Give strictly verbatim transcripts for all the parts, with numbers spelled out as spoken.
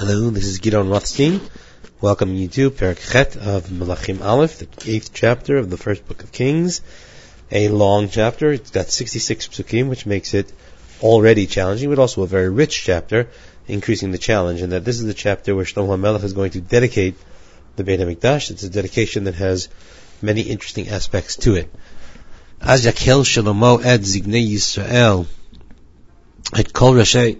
Hello, this is Gidon Rothstein. Welcoming you to Perek Chet of Melachim Aleph, the eighth chapter of the first book of Kings. A long chapter. It's got sixty-six psukim, which makes it already challenging, but also a very rich chapter, increasing the challenge. And that this is the chapter where Shlomo HaMelech is going to dedicate the Beit HaMikdash. It's a dedication that has many interesting aspects to it. Az yakel Shlomo et zignei Yisrael et kol Rashi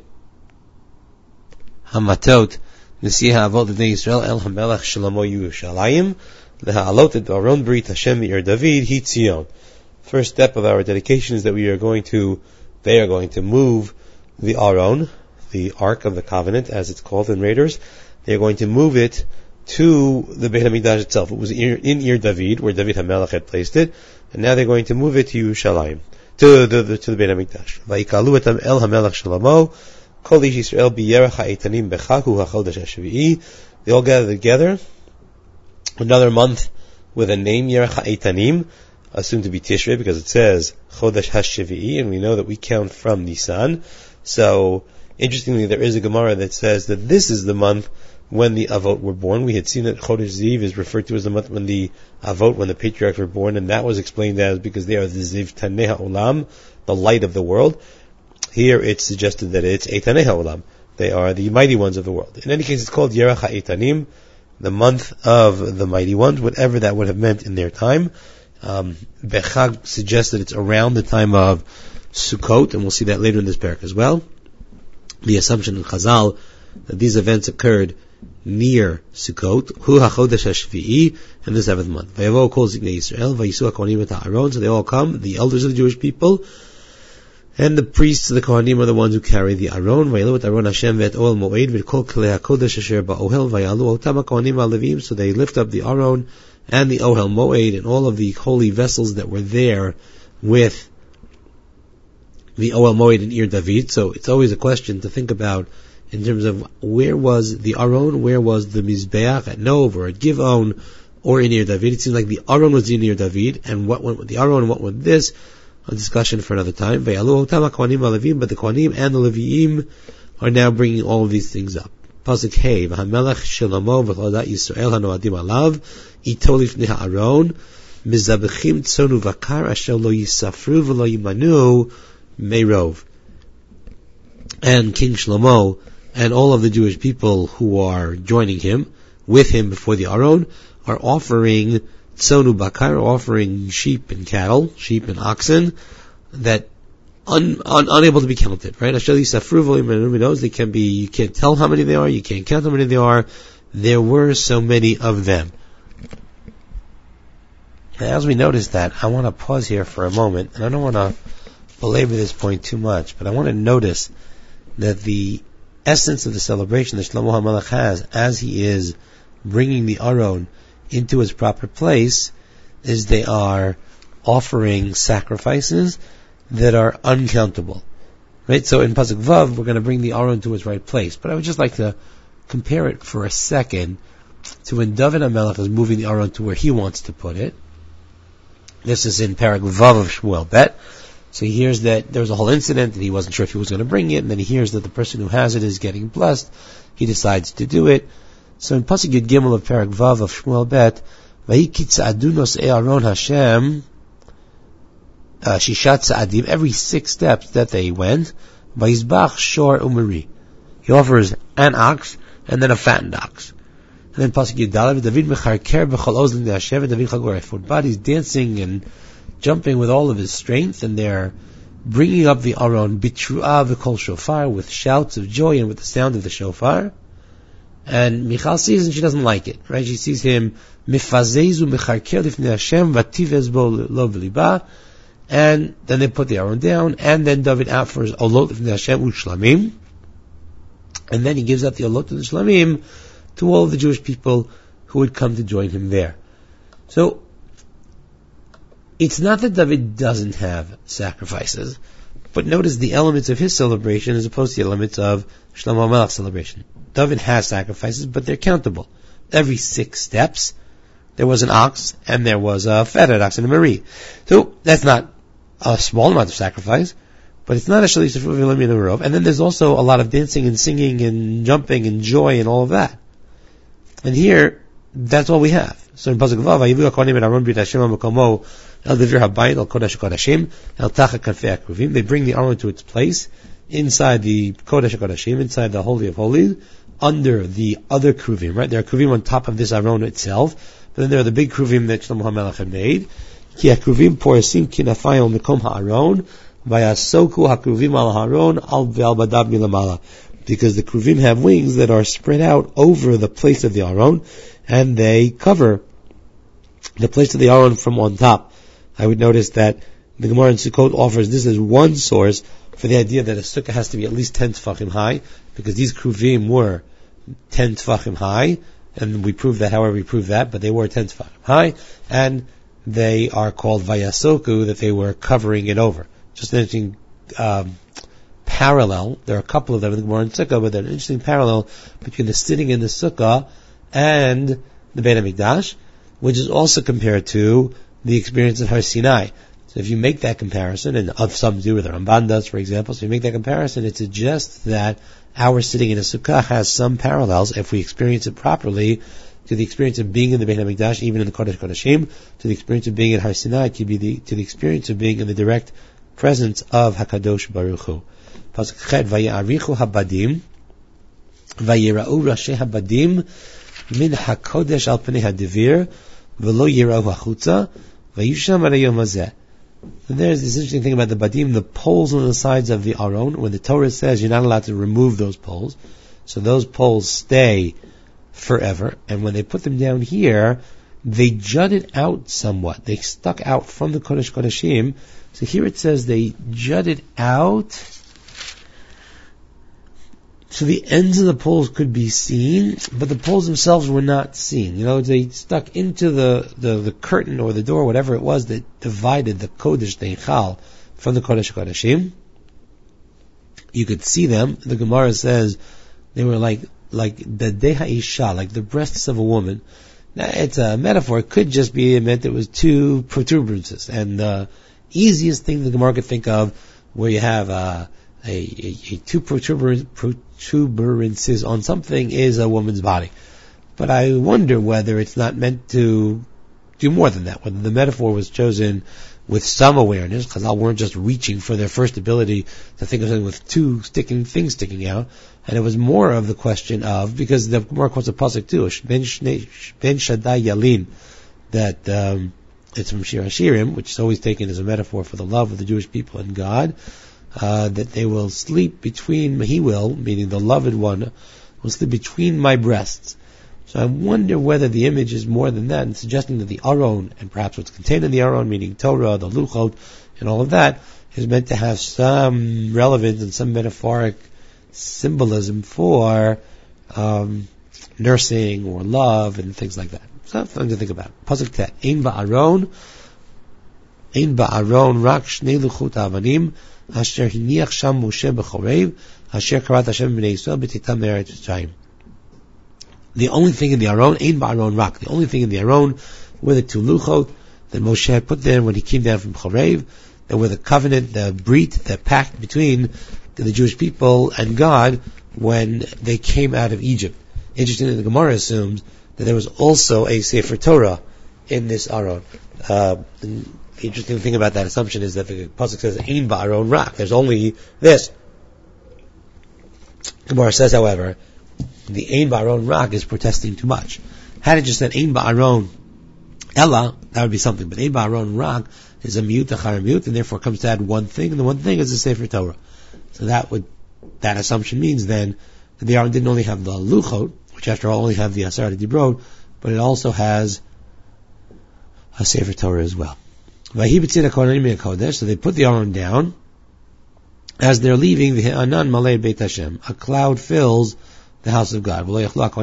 Hamatot Nesi ha'avot l'nei Yisrael el HaMelech Shlomo Yerushalayim leha'alot et Aron Brit Hashem Me'ir David Hi Tzion. First step of our dedication is that we are going to, they are going to move the Aron, the Ark of the Covenant, as it's called in Raiders. They are going to move it to the Beit HaMikdash itself. It was in Ir David, where David HaMelech had placed it, and now they're going to move it to Yerushalayim, to the, the, to the Beit HaMikdash. Vayikalu etam el HaMelech Shlomo. They all gather together. Another month with a name, Yerach HaEitanim, assumed to be Tishrei because it says Chodesh HaShevi'i, and we know that we count from Nisan. So, interestingly, there is a Gemara that says that this is the month when the Avot were born. We had seen that Chodesh Ziv is referred to as the month when the Avot, when the patriarchs were born, and that was explained as because they are the Ziv Tanei HaOlam, the light of the world. Here it's suggested that it's Eitanei HaOlam. They are the mighty ones of the world. In any case, it's called Yerach HaEitanim, the month of the mighty ones, whatever that would have meant in their time. Um, Bechag suggests that it's around the time of Sukkot, and we'll see that later in this parak as well. The assumption in Chazal that these events occurred near Sukkot, Hu HaChodesh HaShvi'i, in the seventh month. Vayavo kol zignei Yisrael, vayisu HaKohanim et HaAron, so they all come, the elders of the Jewish people, and the priests, the Kohanim, are the ones who carry the Aron. Vayalu et Aron Hashem ve'et Ohel Moed ve'et kol klei HaKodesh asher ba'ohel vayalu otam HaKohanim ha'levim. So they lift up the Aron and the Ohel Moed and all of the holy vessels that were there with the Ohel Moed in Ir David. So it's always a question to think about in terms of where was the Aron, where was the Mizbeach at Nov or at Givon or in Ir David. It seems like the Aron was in Ir David, and what went with the Aron and what went with this, a discussion for another time. But the Kohanim and the Leviim are now bringing all of these things up. Pasuk Hey, V'hamelech Shlomo v'chodat Yisrael hanoadim alav ito lifnei ha'aron mizabechim tzonu v'kar asher lo yisafru v'lo yimanu meirov. And King Shlomo and all of the Jewish people who are joining him, with him before the Aron, are offering Tzonu Bakar, offering sheep and cattle, sheep and oxen, that un, un, unable to be counted, right? They can be, you can't tell how many they are, you can't count how many they are. There were so many of them. And as we notice that, I want to pause here for a moment, and I don't want to belabor this point too much, but I want to notice that the essence of the celebration that Shlomo HaMelech has, as he is bringing the Aron into its proper place, is they are offering sacrifices that are uncountable. Right? So in Pasuk Vav, we're going to bring the Aron to its right place. But I would just like to compare it for a second to when David HaMelech is moving the Aron to where he wants to put it. This is in Parak Vav of Shmuel Bet. So he hears that there was a whole incident and he wasn't sure if he was going to bring it, and then he hears that the person who has it is getting blessed. He decides to do it. So in Pasuk Yud Gimel of Parak Vav of Shmuel Bet, Vayiki tza'adu nos'ei Aron Hashem, Shishat tza'adim, every six steps that they went, Vayizbach shor umeri. He offers an ox and then a fattened ox. And then Pasuk Yud Daled, David mecharker b'chol ozlin Hashem, David chagor efod. But he's dancing and jumping with all of his strength, and they're bringing up the Aron bitru'ah v'kol shofar, with shouts of joy and with the sound of the shofar. And Michal sees and she doesn't like it, right? She sees him mifazezu mecharker lifnei Hashem vativez bo lo v'liba, and then they put the Aron down, and then David offers olot lifnei Hashem u'shlamim, and then he gives out the olot to the shlamim to all of the Jewish people who would come to join him there. So it's not that David doesn't have sacrifices, but notice the elements of his celebration as opposed to the elements of Shlomo HaMelech's celebration. David has sacrifices, but they're countable. Every six steps, there was an ox, and there was a fatted ox and a Marie. So, that's not a small amount of sacrifice, But it's not a Shalish Tefillah V'Lo Min Rov. And then there's also a lot of dancing and singing and jumping and joy and all of that. And here, that's all we have. So in Pasuk Vav, Vayivu HaKohanim et Aron Brit Hashem HaMakomo El Devir HaBayit El Kodesh HaKodashim El Tachat Kanfei HaKruvim. They bring the Aron to its place inside the Kodesh HaKodashim, inside the Holy of Holies, under the other Kruvim, right? There are Kruvim on top of this Aron itself, but then there are the big Kruvim that Shlomo HaMelech had made. Ki HaKruvim Poresim Kinafayim Mekom HaAron Vayasoku HaKruvim Al HaAron Al Ve'al Badav Milamala. Because the Kruvim have wings that are spread out over the place of the Aron, and they cover the place of the Aron from on top. I would notice that the Gemara in Sukkot offers this as one source for the idea that a sukkah has to be at least ten tefachim high, because these Kruvim were ten tefachim high, and we proved that however we proved that, but they were ten tefachim high, and they are called Vayasoku, that they were covering it over. Just an interesting um, parallel. There are a couple of them in the Gemara in Sukkah, but there's an interesting parallel between the sitting in the Sukkah and the Beit HaMikdash, which is also compared to the experience of Har Sinai. So if you make that comparison, and of some do, or the Ramban does, for example, so if you make that comparison, it suggests that our sitting in a Sukkah has some parallels, if we experience it properly, to the experience of being in the Beit HaMikdash, even in the Kodesh Kodashim, to the experience of being in Har Sinai, to, be the, to the experience of being in the direct presence of HaKadosh Baruch Hu. Pasuk Chet, Vayarichu habadim, Vayira'u Rashi habadim, Min HaKodesh al Pnei HaDivir, V'lo Yira'u HaChutza, Vayusham Arayom Hazeh. And there's this interesting thing about the badim, the poles on the sides of the Aron, when the Torah says you're not allowed to remove those poles, so those poles stay forever, and when they put them down here, they jutted out somewhat. They stuck out from the Kodesh Kodashim. So here it says they jutted out, so the ends of the poles could be seen, but the poles themselves were not seen. You know, they stuck into the, the, the curtain or the door, whatever it was that divided the Kodesh, the Eichal, from the Kodesh Kodashim. You could see them. The Gemara says they were like like the Deha Isha, like the breasts of a woman. Now, it's a metaphor. It could just be it meant it was two protuberances. And the easiest thing the Gemara could think of, where you have uh, a, a, a two protuber- protuberances on something, is a woman's body. But I wonder whether it's not meant to do more than that, whether the metaphor was chosen with some awareness, Chazal weren't just reaching for their first ability to think of something with two sticking things sticking out, and it was more of the question of, because the Gemara quotes a pasuk too, Ben Shaddai Yalin, that um, it's from Shir HaShirim, which is always taken as a metaphor for the love of the Jewish people and God, uh, that they will sleep between, he will, meaning the loved one, will sleep between my breasts. So I wonder whether the image is more than that, and suggesting that the Aron, and perhaps what's contained in the Aron, meaning Torah, the Luchot, and all of that, is meant to have some relevance and some metaphoric symbolism for um, nursing or love and things like that. So that's something to think about. Pasuk Tet, Ein ba'aron, Ein ba'aron rak shnei luchot avanim, asher hiniach sham Moshe b'chorev, asher karat Hashem b'nei Yisrael b'titam me'eretz Mitzrayim. The only thing in the Aron, Ein ba'aron rak, the only thing in the Aron were the two luchot that Moshe had put there when he came down from Chorev, that were the covenant, the brit, the pact between the Jewish people and God when they came out of Egypt. Interestingly, the Gemara assumes that there was also a Sefer Torah in this Aron. Uh, the interesting thing about that assumption is that the pasuk says Ein ba'aron rak. There's only this. Gemara says, however, the Ein ba'aron rak is protesting too much. Had it just said Ein ba'aron Ella, that would be something. But Ein ba'aron rak is a mute, a chayar mute, and therefore comes to add one thing, and the one thing is the Sefer Torah. So that would, that assumption means then that the Aron didn't only have the luchot, which after all only have the Aseret Dibrot, but it also has a Sefer Torah as well. So they put the Aron down. As they're leaving, the Anan malei Beit Hashem, a cloud fills the house of God.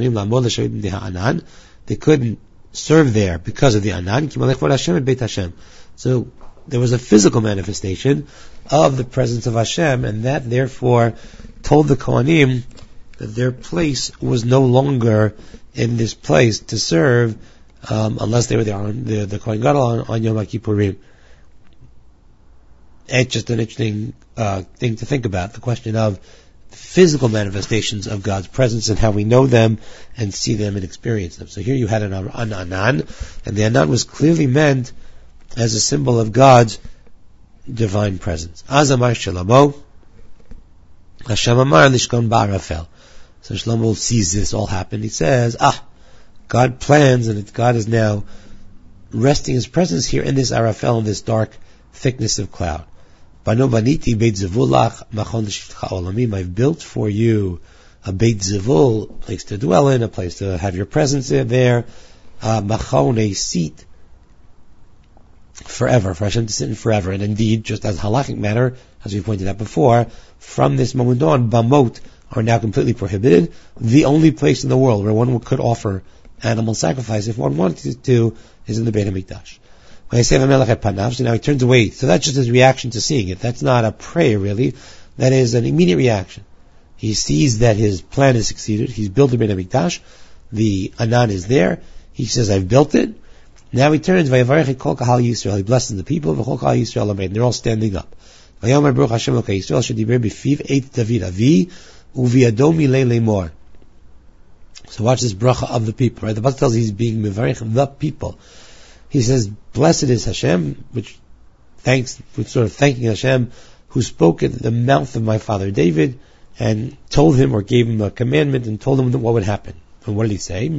They couldn't serve there because of the Anan. So there was a physical manifestation of the presence of Hashem, and that therefore told the Kohanim that their place was no longer in this place to serve, um, unless they were there on the, the Kohen Gadol on, on Yom Kippurim. it's just an interesting uh, thing to think about, the question of physical manifestations of God's presence and how we know them and see them and experience them. So here you had an, an Anan, and the Anan was clearly meant as a symbol of God's divine presence. Azamar Shalamo, Hashem Amar Lishkon Ba'arafel. So Shlomo sees this all happen. He says, ah, God plans, and it, God is now resting His presence here in this Arafel, in this dark thickness of cloud. I've built for you a Beit Zivul, a place to dwell in, a place to have your presence there, uh, Machon, a seat forever, for Hashem to sit in forever. And indeed, just as halakhic matter, as we pointed out before, from this moment on, Bamot are now completely prohibited. The only place in the world where one could offer animal sacrifice, if one wanted to, is in the Beit HaMikdash. So now he turns away. So that's just his reaction to seeing it. That's not a prayer, really. That is an immediate reaction. He sees that his plan has succeeded. He's built the Beit HaMikdash. The Anan is there. He says, I've built it. Now he turns, he blesses the people, and they're all standing up. So watch this bracha of the people, right? The Bible tells he's being mevarich the people. He says, blessed is Hashem, which thanks, which sort of thanking Hashem, who spoke at the mouth of my father David, and told him, or gave him a commandment, and told him what would happen. And what did he say?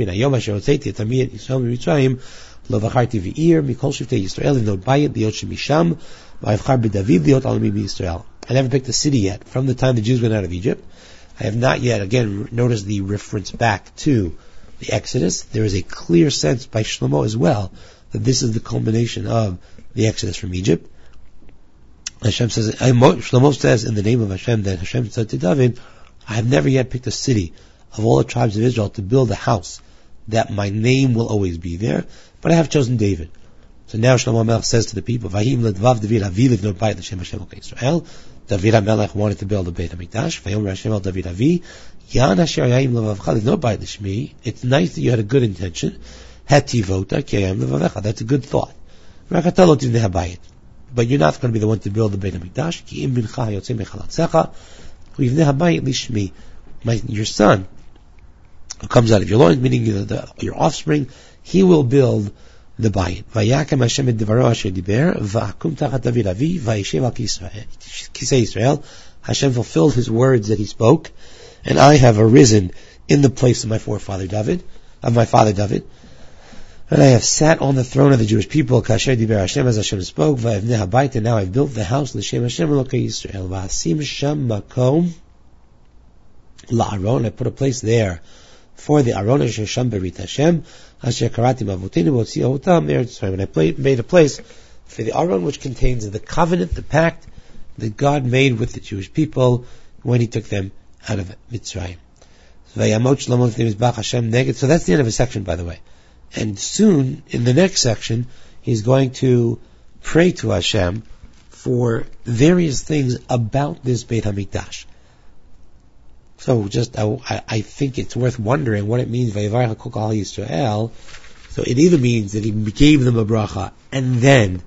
I never picked a city yet. From the time the Jews went out of Egypt, I have not yet, again, noticed the reference back to the Exodus. There is a clear sense by Shlomo as well that this is the culmination of the Exodus from Egypt. Hashem says, Shlomo says in the name of Hashem that Hashem said to David, I have never yet picked a city of all the tribes of Israel to build a house that my name will always be there, but I have chosen David. So now Shlomo HaMelech says to the people, Vahim ledvav David avi livnot bayit l'Shem Hashem Elokei Yisrael. David HaMelech wanted to build a Beit HaMikdash. Vayom Hashem el David avi yan asher yayim levavcha livnot bayit l'Shmi. It's nice that you had a good intention. Hetivota ki yayim levavecha. That's a good thought. Rakata lo tivnei habayit. But you're not going to be the one to build the Beit HaMikdash. Ki im bincha hayotzei mechalatzecha u'yivnei habayit l'Shmi. Your son, who comes out of your loins, meaning the, the, your offspring, he will build the bayit. Vayakam Hashem et devaro asher diber va'akum tachat David avi va'yeshev al kisei Yisrael. Hashem fulfilled His words that He spoke, and I have arisen in the place of my forefather David, of my father David, and I have sat on the throne of the Jewish people. Kasher diber Hashem, as Hashem spoke, va'evnei habayit, and now I've built the house l'Shem Hashem Elokei Yisrael. Va'asim sham makom la'aron. I put a place there for the Aron Asher Sham Berit Hashem Asher Karati Mavotinu Votziah Otam Eretz Yisrael. And I made a place for the Aron which contains the covenant, the pact that God made with the Jewish people when He took them out of Mitzrayim. So that's the end of his section, by the way. And soon, in the next section, he's going to pray to Hashem for various things about this Beit HaMikdash. So just, I, I think it's worth wondering what it means, Vayivarech HaKol Kahal Yisrael. So it either means that He gave them a bracha, and then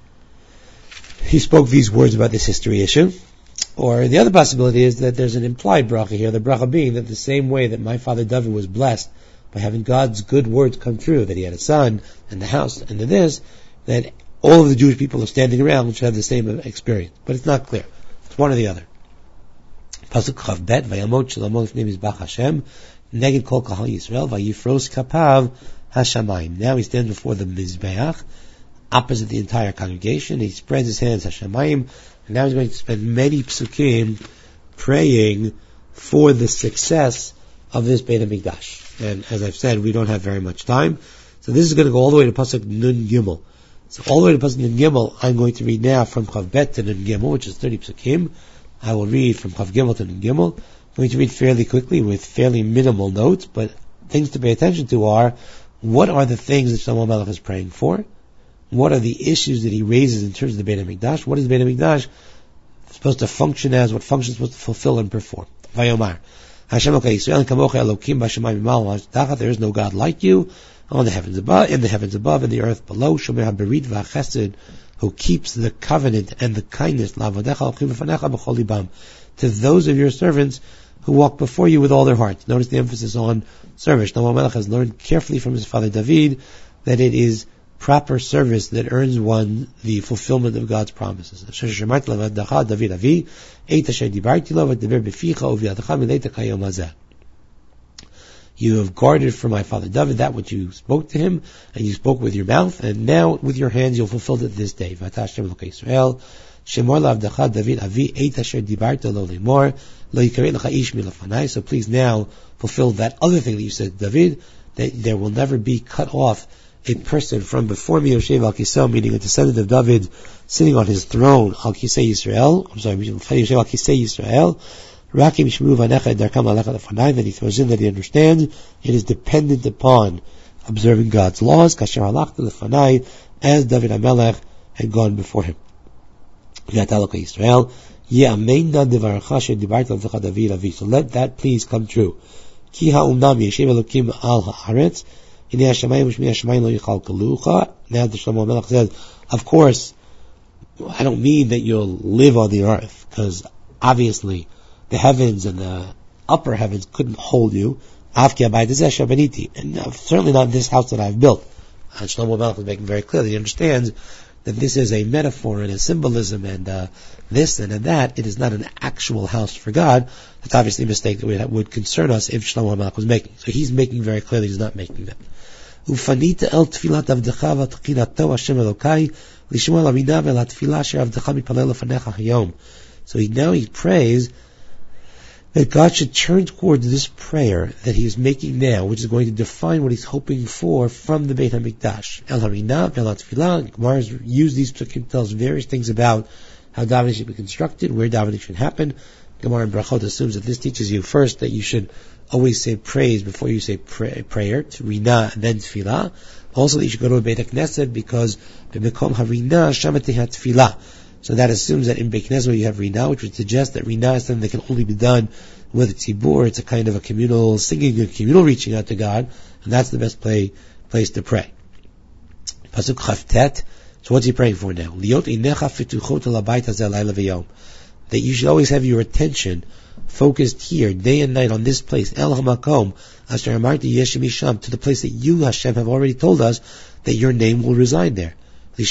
He spoke these words about this history issue, or the other possibility is that there's an implied bracha here, the bracha being that the same way that my father David was blessed by having God's good words come true, that he had a son, and the house, and then this, that all of the Jewish people are standing around should have the same experience. But it's not clear. It's one or the other. Pasuk Chav Bet, Vayamot Shlomo Lifnei Mizbach Hashem, Neged Kol Kahal Yisrael, Vayifros Kapav Hashamayim. Now he stands before the Mizbeach, opposite the entire congregation. He spreads his hands Hashamayim, and now he's going to spend many psukim praying for the success of this Beit HaMikdash. And as I've said, we don't have very much time, so this is going to go all the way to Pasuk Nun Gimel. So all the way to Pasuk Nun Gimel, I'm going to read now from Chav Bet to Nun Gimel, which is thirty psukim. I will read from Chav Gimel to Nun Gimel. I'm going to read fairly quickly with fairly minimal notes, but things to pay attention to are, what are the things that Shlomo HaMelech is praying for? What are the issues that he raises in terms of the Beit HaMikdash? What is the Beit HaMikdash supposed to function as? What function is supposed to fulfill and perform? Vayomar. Hashem Elokei Yisrael kamocha Elokim b'shamayim ma'al tachat. There is no God like you on the heavens above, in the heavens above, and the earth below. Shomer haberit v'achesed who keeps the covenant and the kindness to those of your servants who walk before you with all their heart. Notice the emphasis on service. Shlomo Melech has learned carefully from his father David that it is proper service that earns one the fulfillment of God's promises. You have guarded for my father David that which you spoke to him, and you spoke with your mouth, and now with your hands you'll fulfill it this day. So please now fulfill that other thing that you said, David, that there will never be cut off a person from before me, Yoshev al Kisei, meaning a descendant of David sitting on his throne, al Kisei Yisrael, I'm sorry, Yoshev al Kisei Yisrael, Rakim Shmu Vanecha Darkam Alecha Lefanai, that he throws in that he understands it is dependent upon observing God's laws, Kasher Halachta Lefanai, as David HaMelech had gone before him. Yisrael, so let that please come true. Ki ha'umnam yeshev Elokim al ha'aretz, Now the Shlomo Melech says, of course, I don't mean that you'll live on the earth, because obviously the heavens and the upper heavens couldn't hold you. And certainly not this house that I've built. And Shlomo Melech is making very clear that he understands that this is a metaphor and a symbolism and uh, this and, and that. It is not an actual house for God. That's obviously a mistake that would, that would concern us if Shlomo Melech was making. So he's making very clear that he's not making that. Ufanita el tfilat avdecha v'tchinato Hashem Elokai lishma l'rina v'latfila asher avdecha mipalel lefanecha hayom. So he, now he prays that God should turn towards this prayer that he is making now, which is going to define what he's hoping for from the Beit HaMikdash. El harina v'latfila. Gemara used these to tell us various things about how davening should be constructed, where davening should happen. Gemara in Brachot assumes that this teaches you first that you should always say praise before you say pray, prayer, to rina and then tefillah. Also that you should go to a Beit HaKnesset because b'mekom harina shama teha tefillah. So that assumes that in Beit HaKnesset you have rina, which would suggest that rina is something that can only be done with a tzibur. It's a kind of a communal singing, a communal reaching out to God, and that's the best play, place to pray. Pasuk Chavtet. So what's he praying for now? Liot inecha fituchot l'bayit hazeh layla v'yom. That you should always have your attention focused here, day and night, on this place, El HaMakom, Asher Amarti Yeshem Misham, to the place that you, Hashem, have already told us that your name will reside there. To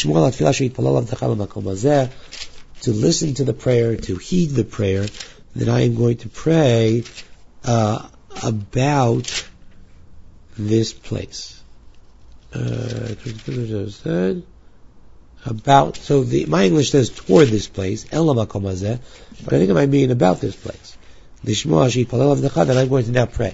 listen to the prayer, to heed the prayer that I am going to pray uh, about this place. Uh, about, so the, my English says toward this place, El HaMakom Hazeh, but I think it might mean about this place. That I'm going to now pray.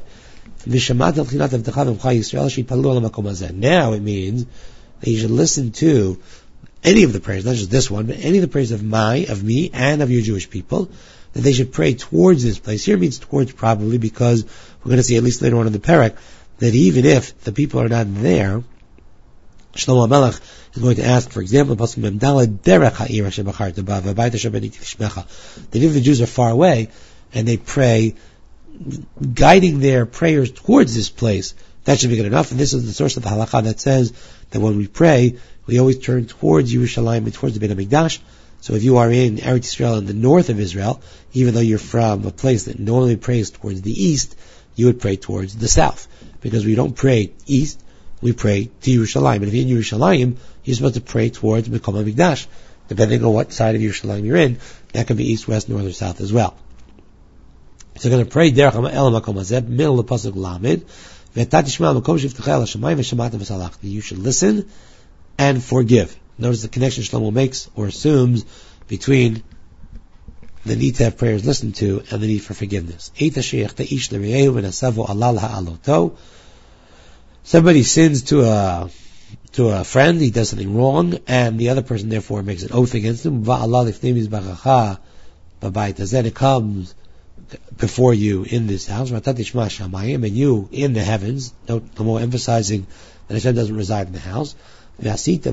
Now it means that you should listen to any of the prayers, not just this one, but any of the prayers of my, of me, and of your Jewish people, that they should pray towards this place. Here means towards probably because we're going to see at least later on in the parak that even if the people are not there, Shlomo Melech is going to ask, for example, that if the Jews are far away and they pray, guiding their prayers towards this place, that should be good enough. And this is the source of the halakha that says that when we pray, we always turn towards Yerushalayim and towards the Beit HaMikdash. So if you are in Eretz Israel in the north of Israel, even though you're from a place that normally prays towards the east, you would pray towards the south. Because we don't pray east, we pray to Yerushalayim. And if you're in Yerushalayim, you're supposed to pray towards Mekom HaMikdash. Depending on what side of Yerushalayim you're in, that can be east, west, north, or south as well. So we're going to pray Derech El HaMakom Hazeh, middle of Pasuk Lamed. You should listen and forgive. Notice the connection Shlomo makes or assumes between the need to have prayers listened to and the need for forgiveness. Somebody sins to a to a friend, he does something wrong, and the other person therefore makes an oath against him. It comes before you in this house, and you in the heavens. Note, the more emphasizing that Hashem doesn't reside in the house. So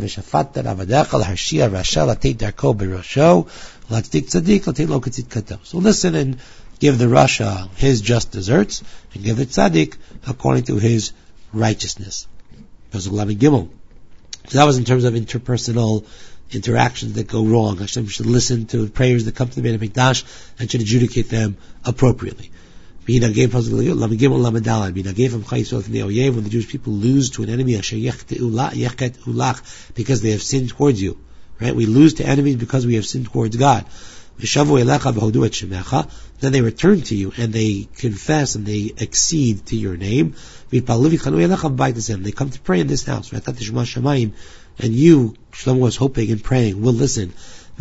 listen and give the Rasha his just deserts, and give the Tzaddik according to his righteousness. So that was in terms of interpersonal interactions that go wrong. Hashem should listen to prayers that come to the Beit HaMikdash and should adjudicate them appropriately. When the Jewish people lose to an enemy because they have sinned towards you, right? We lose to enemies because we have sinned towards God. Then they return to you and they confess and they accede to your name. They come to pray in this house. And you, Shlomo was hoping and praying, will listen.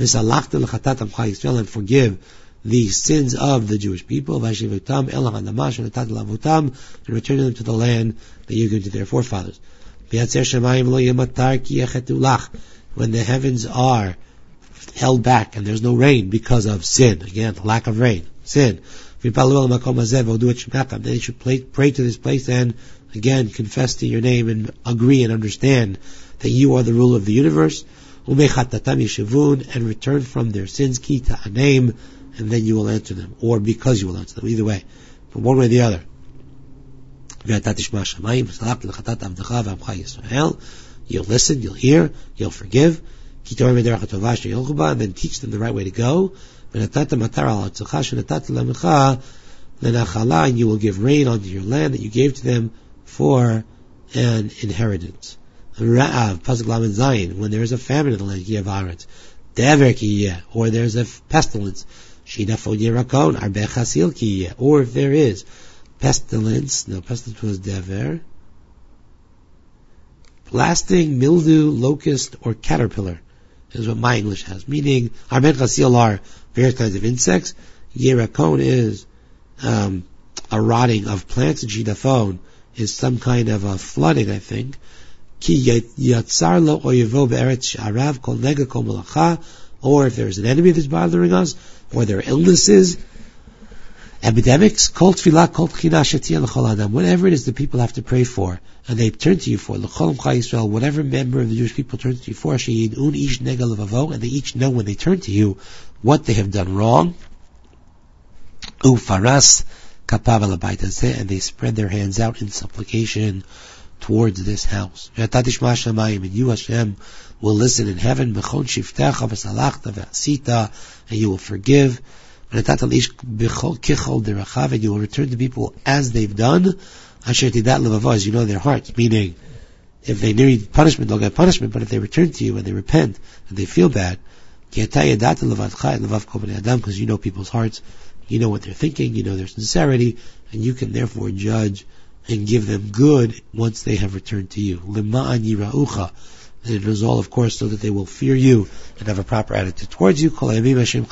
And forgive the sins of the Jewish people. And return them to the land that you gave to their forefathers. When the heavens are held back and there's no rain because of sin, again, the lack of rain, sin. Then they should pray, pray to this place and again confess to your name and agree and understand that you are the ruler of the universe. And return from their sins, ki ta'anem, and then you will answer them, or because you will answer them, either way, from one way or the other. You'll listen, you'll hear, you'll forgive, and then teach them the right way to go. And you will give rain onto your land that you gave to them for an inheritance. Ra'av, Pasuk Lamed Zayin, when there is a famine in the land, Kiyev Haaretz, Dever Kiyeh, or there's a pestilence, Shidafod Yerakon, Arbeh Chasil Kiyeh, or if there is pestilence, no, pestilence was Dever, blasting, mildew, locust, or caterpillar, is what my English has, meaning, Arbeh Chasil are various kinds of insects, Yerakon is um, a rotting of plants, and Shidafon is some kind of a flooding, I think, or if there's an enemy that's bothering us, or there are illnesses, epidemics, whatever it is the people have to pray for, and they turn to you for, whatever member of the Jewish people turns to you for, and they each know when they turn to you what they have done wrong, and they spread their hands out in supplication towards this house. And you, Hashem, will listen in heaven, and you will forgive, and you will return to people as they've done, as you know their hearts, meaning, if they need punishment, they'll get punishment, but if they return to you and they repent, and they feel bad, because you know people's hearts, you know what they're thinking, you know their sincerity, and you can therefore judge and give them good once they have returned to you. Lima'an yira'ucha. And it is all, of course, so that they will fear you and have a proper attitude towards you. And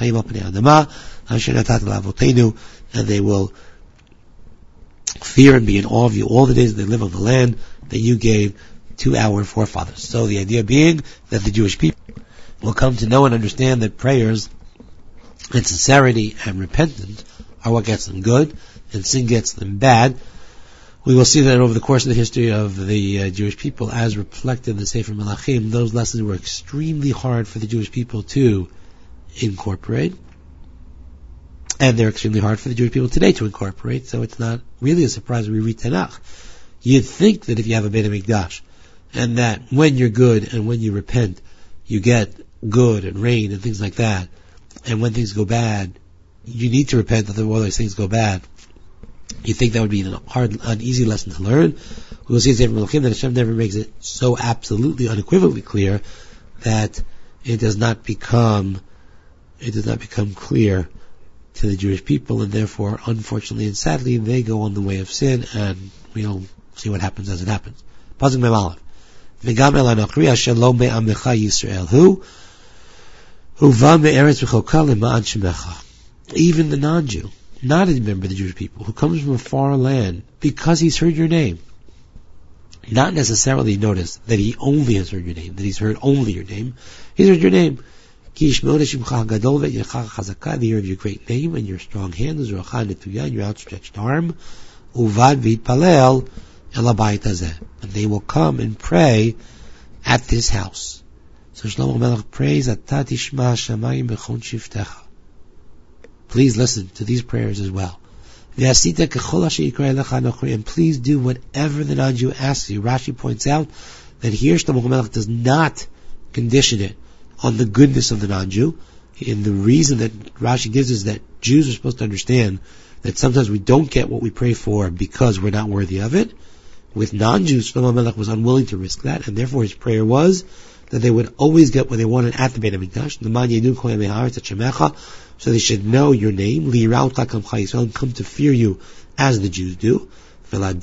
they will fear and be in awe of you all the days that they live on the land that you gave to our forefathers. So the idea being that the Jewish people will come to know and understand that prayers and sincerity and repentance are what gets them good, and sin gets them bad. We will see that over the course of the history of the uh, Jewish people, as reflected in the Sefer Melachim, those lessons were extremely hard for the Jewish people to incorporate. And they're extremely hard for the Jewish people today to incorporate, so it's not really a surprise when we read Tanakh. You'd think that if you have a Beit HaMikdash, and that when you're good and when you repent, you get good and rain and things like that, and when things go bad, you need to repent, otherwise things go bad. You think that would be an hard, an easy lesson to learn. We will see in Sefer Melachim that Hashem never makes it so absolutely, unequivocally clear that it does not become, it does not become clear to the Jewish people, and therefore, unfortunately and sadly, they go on the way of sin, and we'll see what happens as it happens. Pasuk Mem Aleph. V'gam el anachri asher lo me'amecha Yisrael hu uva me'eretz v'choka lema'an shemecha. Even the non-Jew, not a member of the Jewish people, who comes from a far land, because he's heard your name, not necessarily notice that he only has heard your name, that he's heard only your name, he's heard your name. Ki yishme'u shemcha hagadol ve'yedecha chazaka, the year of your great name, and your strong hand, u'zrocha netuya, and your outstretched arm, uvad v'yitpalel el habayit hazeh, and they will come and pray at this house. So Shlomo Melech prays, Ata tishma shamayim b'chon shiftecha. Please listen to these prayers as well. And please do whatever the non-Jew asks you. Rashi points out that here Shlomo Melech does not condition it on the goodness of the non-Jew. And the reason that Rashi gives is that Jews are supposed to understand that sometimes we don't get what we pray for because we're not worthy of it. With non-Jews, Shlomo Melech was unwilling to risk that, and therefore his prayer was that they would always get what they wanted at the Beit HaMikdash. So they should know your name, and come to fear you as the Jews do. And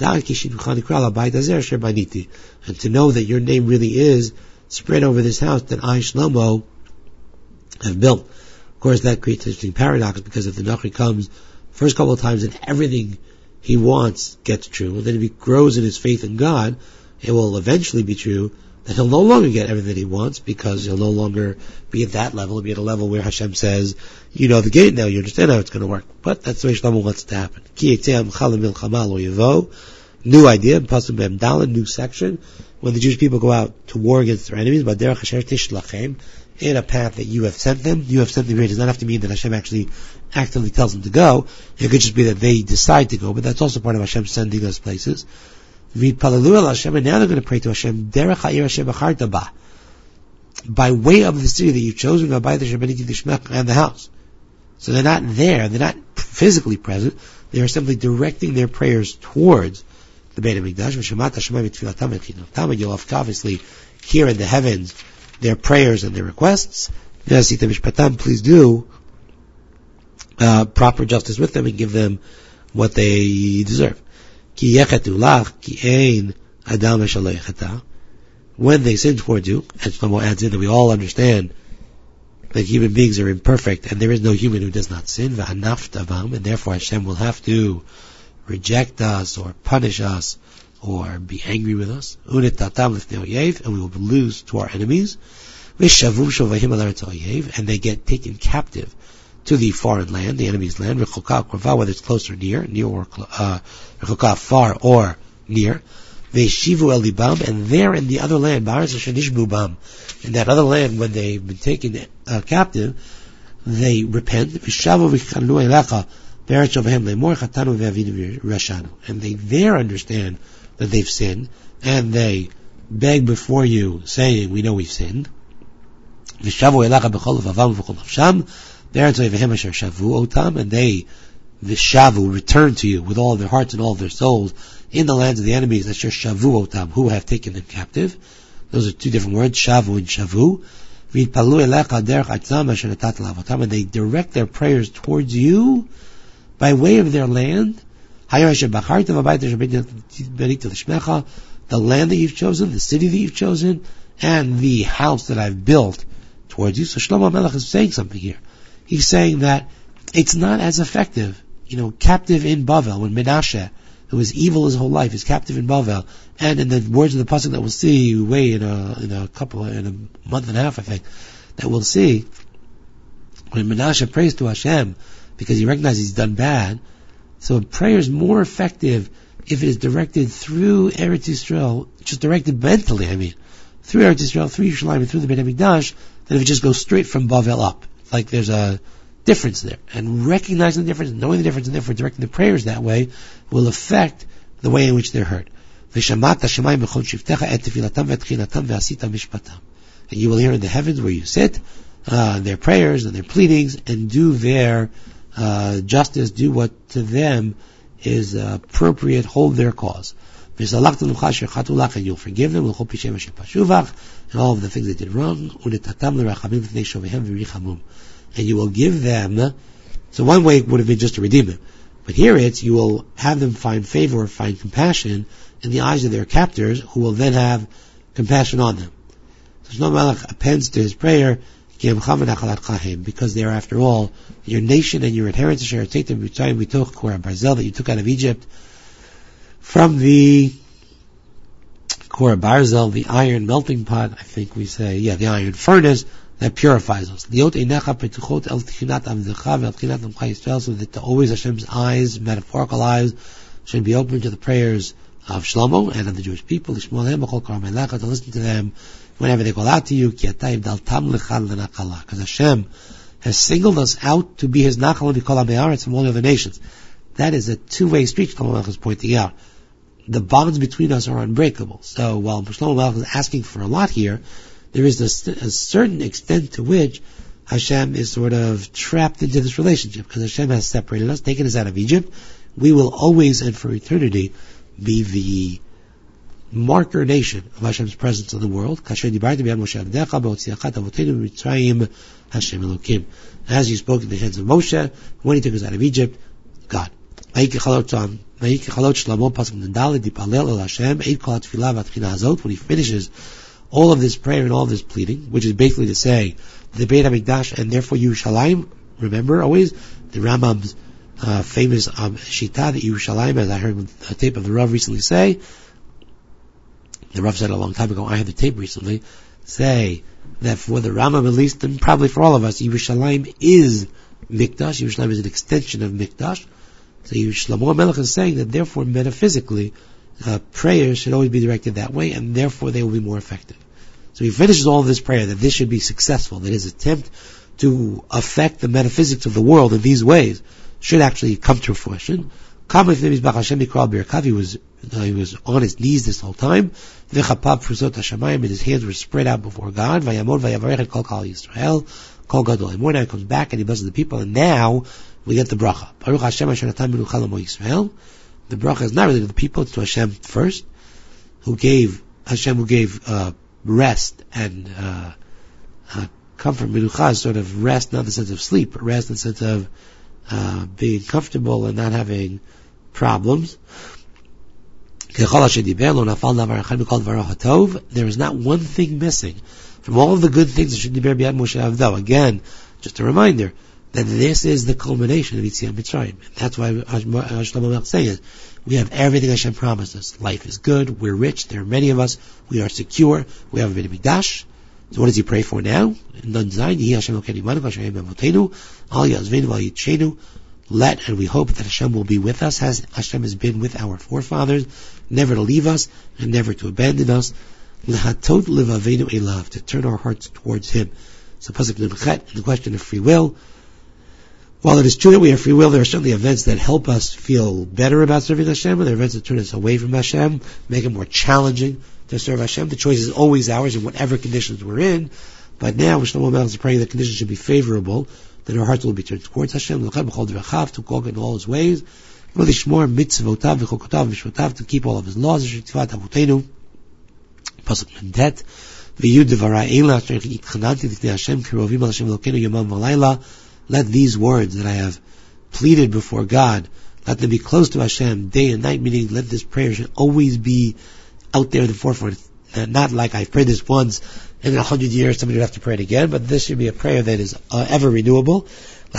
to know that your name really is spread over this house that I, Shlomo, have built. Of course, that creates an interesting paradox, because if the Nachri comes first couple of times and everything he wants gets true, and then if he grows in his faith in God, it will eventually be true that he'll no longer get everything he wants, because he'll no longer be at that level. He'll be at a level where Hashem says, you know the gate now, you understand how it's going to work. But that's the way Shlomo wants it to happen. New idea, new section. When the Jewish people go out to war against their enemies, in a path that you have sent them, you have sent them here does not have to mean that Hashem actually actively tells them to go. It could just be that they decide to go, but that's also part of Hashem sending us places. And now they're going to pray to Hashem by way of the city that you've chosen, and the house. So they're not there, they're not physically present, they are simply directing their prayers towards the Beit HaMikdash. And you'll obviously hear in the heavens their prayers and their requests. Please do uh, proper justice with them and give them what they deserve. When they sin towards you, and Shlomo adds in that we all understand that human beings are imperfect and there is no human who does not sin, and therefore Hashem will have to reject us or punish us or be angry with us, and we will lose to our enemies, and they get taken captive to the foreign land, the enemy's land, whether it's close or near, near or uh, far or near. And there in the other land, in that other land, when they've been taken uh, captive, they repent, and they there understand that they've sinned, and they beg before you, saying, we know we've sinned. And they, vishavu, return to you with all their hearts and all their souls in the lands of the enemies, that's your shavu otam, who have taken them captive. Those are two different words, shavu and shavu. And they direct their prayers towards you by way of their land, the land that you've chosen, the city that you've chosen, and the house that I've built towards you. So Shlomo Melech is saying something here. He's saying that it's not as effective, you know, captive in Bavel, when Menashe, who was evil his whole life, is captive in Bavel, and in the words of the pasuk that we'll see way in a in a couple in a month and a half, I think, that we'll see, when Menashe prays to Hashem because he recognizes he's done bad. So prayer is more effective if it is directed through Eretz Yisrael, just directed mentally, I mean, through Eretz Yisrael, through Yerushalayim, and through the Beit HaMikdash, than if it just goes straight from Bavel up. Like there's a difference there. And recognizing the difference, knowing the difference, and therefore directing the prayers that way, will affect the way in which they're heard. And you will hear in the heavens where you sit, uh, their prayers and their pleadings, and do their uh, justice, do what to them is uh, appropriate, hold their cause. And you'll forgive them, and all of the things they did wrong, and you will give them. So one way would have been just to redeem them, but here it's, you will have them find favor or find compassion in the eyes of their captors, who will then have compassion on them. So Shlomo Melech appends to his prayer, because they are, after all, your nation and your inheritance, that you took out of Egypt, from the Korah Barzel, the iron melting pot, I think we say, yeah, the iron furnace that purifies us. So that always Hashem's eyes, metaphorical eyes, should be open to the prayers of Shlomo and of the Jewish people, to listen to them whenever they call out to you, because Hashem has singled us out to be His Nachal from all the other nations. That is a two-way street, Shlomo Melech is pointing out. The bonds between us are unbreakable. So while Shlomo Melech is asking for a lot here, there is a, a certain extent to which Hashem is sort of trapped into this relationship, because Hashem has separated us, taken us out of Egypt. We will always and for eternity be the marker nation of Hashem's presence in the world. As you spoke in the hands of Moshe when he took us out of Egypt, God. When he finishes all of this prayer and all of this pleading, which is basically to say the Beit HaMikdash and therefore Yerushalayim, remember always the Rambam's uh, famous um, Shita that Yerushalayim, as I heard a tape of the Rav recently say, the Rav said a long time ago, I had the tape recently, say that for the Rambam at least, and probably for all of us, Yerushalayim is Mikdash. Yerushalayim is an extension of Mikdash. So Shlomo HaMelech is saying that therefore metaphysically, uh, prayers should always be directed that way, and therefore they will be more effective. So he finishes all of this prayer that this should be successful, that his attempt to affect the metaphysics of the world in these ways should actually come to fruition. He was, uh, he was on his knees this whole time. And his hands were spread out before God. More now he comes back and he blesses the people, and now we get the bracha. The bracha is not really to the people, it's to Hashem first, who gave, Hashem who gave, uh, rest and, uh, uh comfort. Menucha is sort of rest, not in the sense of sleep, but rest in the sense of, uh, being comfortable and not having problems. There is not one thing missing from all of the good things that should be beyond Moshe Avdo. Again, just a reminder that this is the culmination of Yetziat Mitzrayim. That's why Shlomo HaMelech is saying it. We have everything Hashem promised us. Life is good. We're rich. There are many of us. We are secure. We have a Beit HaMikdash. So what does he pray for now? Nun Zayin, Yehi Hashem Elokeinu Imanu, Hashem Avotenu, Al Yazvenu, Al Yitzchenu. Let, and we hope that Hashem will be with us, as Hashem has been with our forefathers, never to leave us and never to abandon us. L'hatot levavenu elav, to turn our hearts towards Him. So Pasuk Numchet, the question of free will. While it is true that we have free will, there are certainly events that help us feel better about serving Hashem, and there are events that turn us away from Hashem, make it more challenging to serve Hashem. The choice is always ours in whatever conditions we're in. But now, Shlomo HaMelech is praying that conditions should be favorable, that our hearts will be turned towards Hashem, to walk in all His ways, to keep all of His laws, Pasuk Mentet, let these words that I have pleaded before God, let them be close to Hashem day and night, meaning let this prayer should always be out there in the forefront. Uh, not like I've prayed this once and in a hundred years somebody would have to pray it again, but this should be a prayer that is uh, ever renewable. And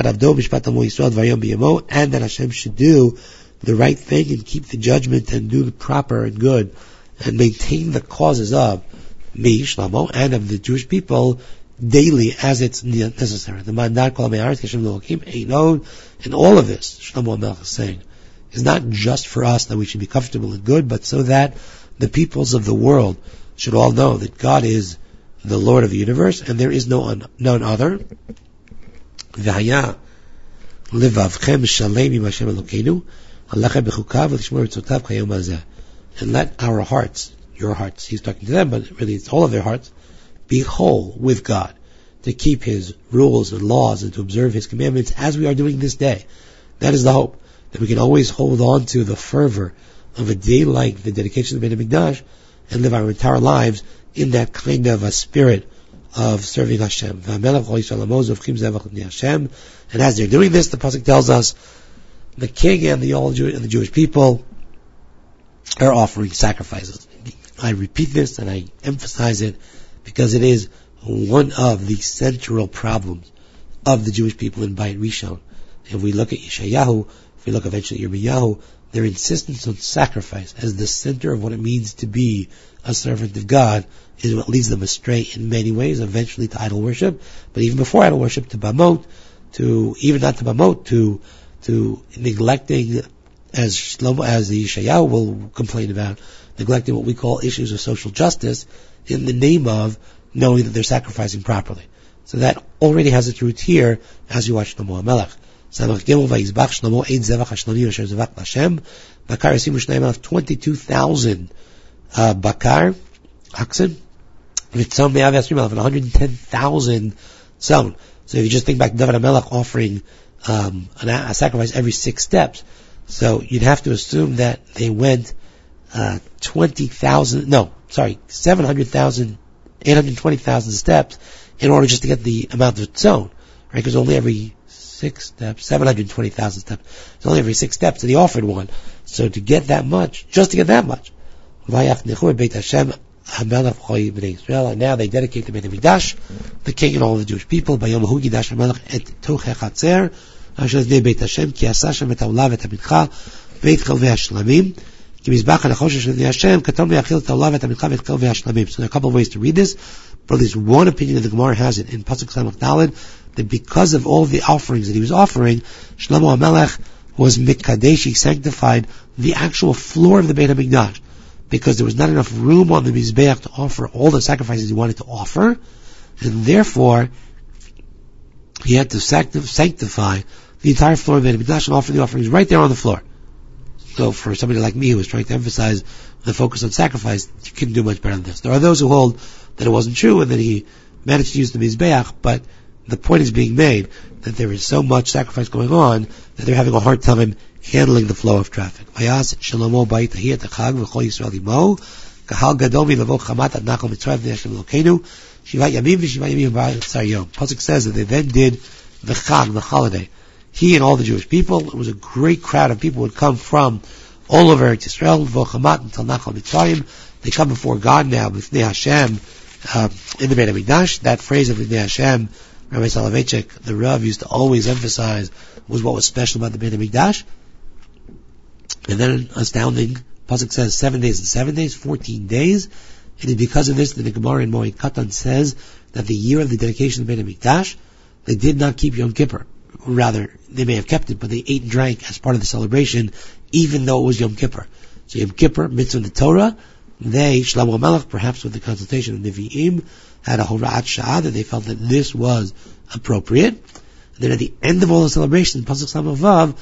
that Hashem should do the right thing and keep the judgment and do the proper and good and maintain the causes of me, Shlomo, and of the Jewish people daily as it's necessary. The mandat kol me'aretz Hashem Elokim einod, and all of this, Shlomo HaMelech is saying, is not just for us that we should be comfortable and good, but so that the peoples of the world should all know that God is the Lord of the universe and there is no un- none other. V'haya levavchem shalem im Hashem Elokeinu halechem b'chukav v'lishmor mitzvotav kayom hazeh. And let our hearts, your hearts, he's talking to them, but really it's all of their hearts, be whole with God, to keep His rules and laws and to observe His commandments as we are doing this day. That is the hope, that we can always hold on to the fervor of a day like the dedication of the Beit HaMikdash and live our entire lives in that kind of a spirit of serving Hashem. And as they're doing this, the pasuk tells us, the king and the all Jew- and the Jewish people are offering sacrifices. I repeat this and I emphasize it because it is one of the central problems of the Jewish people in Bayit Rishon. If we look at Yeshayahu, if we look eventually at Yirmiyahu, their insistence on sacrifice as the center of what it means to be a servant of God is what leads them astray in many ways, eventually to idol worship, but even before idol worship, to Bamot, to, even not to Bamot, to, to neglecting, as Shlomo, as the Yeshayahu will complain about, neglecting what we call issues of social justice in the name of knowing that they're sacrificing properly. So that already has its roots here as you watch Shlomo HaMelech. Samach Gimel Vayizbach Shlomo Eid Zevach HaShlomim Asher Zevach L'Hashem Bakar Yasimu Shnayim Alaf twenty-two thousand uh, Bakar oxen Ritzon me'av esrim elef, one hundred ten thousand tzon. So if you just think back to David HaMelech offering um, an, a sacrifice every six steps, so you'd have to assume that they went uh, twenty thousand, no, sorry, seven hundred thousand, eight hundred twenty thousand steps in order just to get the amount of tzon, right? Because only every six steps, seven hundred twenty thousand steps, it's only every six steps that he offered one. So to get that much, just to get that much, and now they dedicate the Beit HaMikdash, the king and all the Jewish people. By Yom Hugidash HaMelech et Tochei Chatzer, Asher Zdei Beit Hashem, Ki Asa Shem et Haolav et HaMincha, Beit Chelvei HaShlamim, Ki Mizbach HaNechoshes Shel Hashem, Katom Le'achil et Haolav et HaMincha, Beit Chelvei HaShlamim. So there are a couple of ways to read this, but at least one opinion of the Gemara has it in Pasuk Samach Daled, that because of all of the offerings that he was offering, Shlomo HaMelech was Mikadesh, he sanctified the actual floor of the Beit HaMikdash, because there was not enough room on the Mizbeach to offer all the sacrifices he wanted to offer, and therefore he had to sanctify the entire floor of the Beit HaMikdash and offer the offerings right there on the floor. So for somebody like me who was trying to emphasize the focus on sacrifice, you couldn't do much better than this. There are those who hold that it wasn't true and that he managed to use the Mizbeach, but the point is being made that there is so much sacrifice going on that they're having a hard time handling the flow of traffic. Vayas Shlomo bait tahiyat chag v'chol Yisrael imo kahal gadol milavo chamat ad nachal mitzrayim v'nei Hashem Elokeinu shiva yamim v'shiva yamim v'tzar yom. Pasuk says that they then did the chag, the holiday. He and all the Jewish people, it was a great crowd of people would come from all over Eretz Yisrael v'chamat until nachal mitzrayim. They come before God now b'fnei Hashem uh, in the Beit HaMikdash. That phrase of b'fnei Hashem, Rabbi Soloveitchik, the Rav, used to always emphasize was what was special about the Beit HaMikdash. And then astounding, Pasuk says seven days and seven days, fourteen days. And because of this, the Gemara in Moed Katan says that the year of the dedication of the Beit HaMikdash, they did not keep Yom Kippur. Rather, they may have kept it, but they ate and drank as part of the celebration, even though it was Yom Kippur. So Yom Kippur, mitzvah in the Torah, they, Shlomo HaMelech, perhaps with the consultation of Nevi'im, had a Hora'at Sha'ah that they felt that this was appropriate. And then at the end of all the celebrations, Pasuk Samach Vav,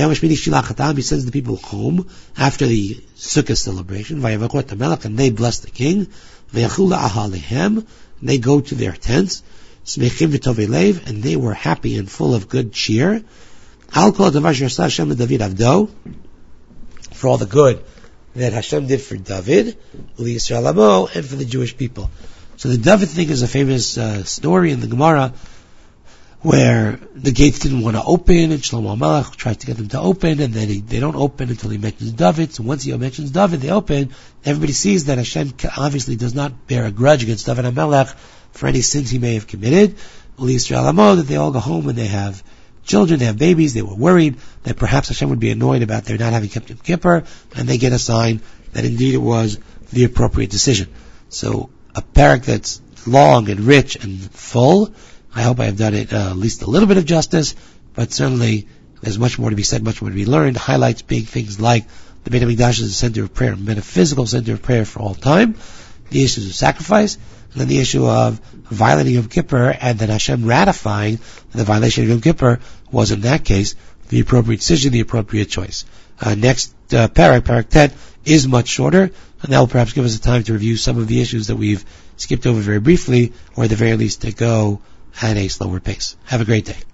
he sends the people home after the Sukkot celebration, and they bless the king, and they go to their tents, and they were happy and full of good cheer. For all the good that Hashem did for David, and for the Jewish people. So the David thing is a famous uh, story in the Gemara, where the gates didn't want to open, and Shlomo HaMelech tries to get them to open, and then he, they don't open until he mentions David. So once he mentions David, they open. Everybody sees that Hashem obviously does not bear a grudge against David HaMelech for any sins he may have committed. Uli Yisrael Amo, that they all go home and they have children, they have babies. They were worried that perhaps Hashem would be annoyed about their not having kept Yom Kippur, and they get a sign that indeed it was the appropriate decision. So a parak that's long and rich and full. I hope I have done it uh, at least a little bit of justice, but certainly there's much more to be said, much more to be learned. Highlights being things like the Beit HaMikdash is a center of prayer, a metaphysical center of prayer for all time, the issues of sacrifice, and then the issue of violating Yom Kippur, and then Hashem ratifying the violation of Yom Kippur was in that case the appropriate decision, the appropriate choice. Uh, next uh, parak, parak Tet, is much shorter, and that will perhaps give us the time to review some of the issues that we've skipped over very briefly, or at the very least to go at a slower pace. Have a great day.